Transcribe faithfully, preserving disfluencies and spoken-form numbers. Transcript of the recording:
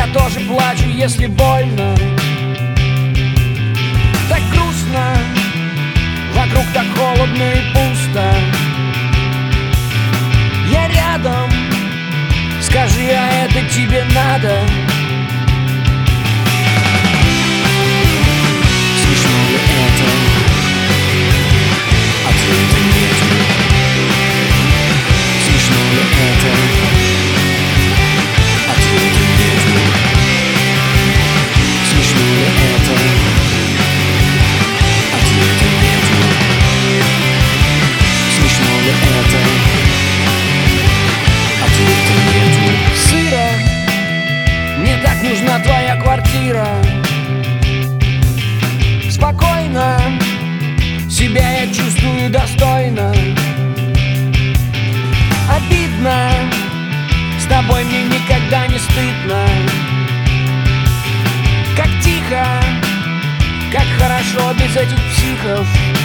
тоже плачу, если больно. Так грустно, вокруг так холодно и пусто. Я рядом, скажи, а это тебе надо? Смешно ли это? Ответа нет. Смешно ли это? Ответа нет. Смешно ли это? Ответа нет. Смешно ли это? Ответа нет. Сыро, мне так нужна твоя квартира. Спокойно, себя я чувствую достойно. Обидно, с тобой мне никогда не стыдно. Как тихо, как хорошо без этих психов.